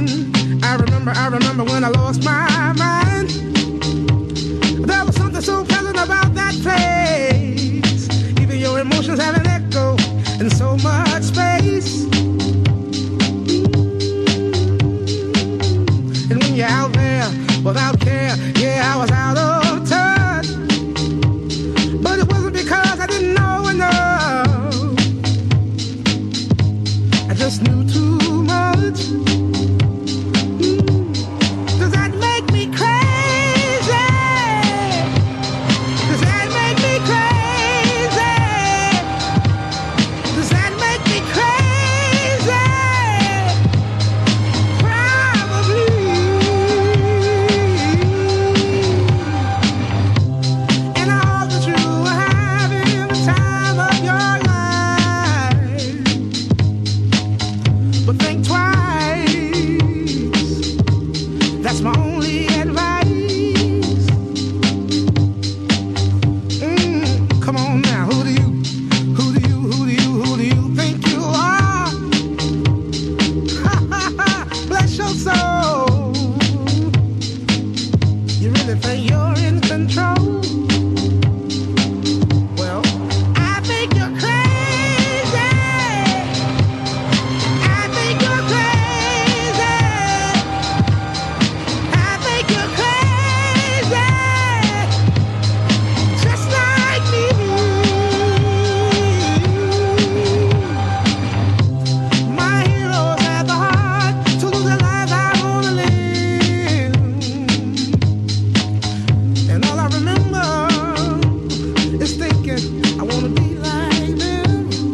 I remember when I lost my mind. There was something so pleasant about that place. Even your emotions have an echo in so much space. And when you're out there without care, yeah, I was out of touch. But it wasn't because I didn't know enough. I just knew too much. Does that make me crazy? Does that make me crazy? Does that make me crazy? Probably. And I hope that you are having the time of your life. But think twice. That's my only advice. Come on now, who do you think you are? Bless your soul. You really think you're in control? Well, I think you're crazy. I think you're crazy. I think you're crazy, just like me. My heroes had the heart to lose their lives. I wanna live, and all I remember is thinking I wanna be like them.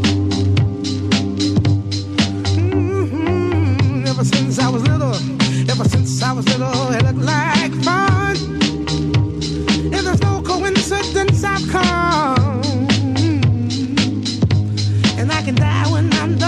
Ever since I was little, it looked like fun. If there's no coincidence, I've come, and I can die when I'm done.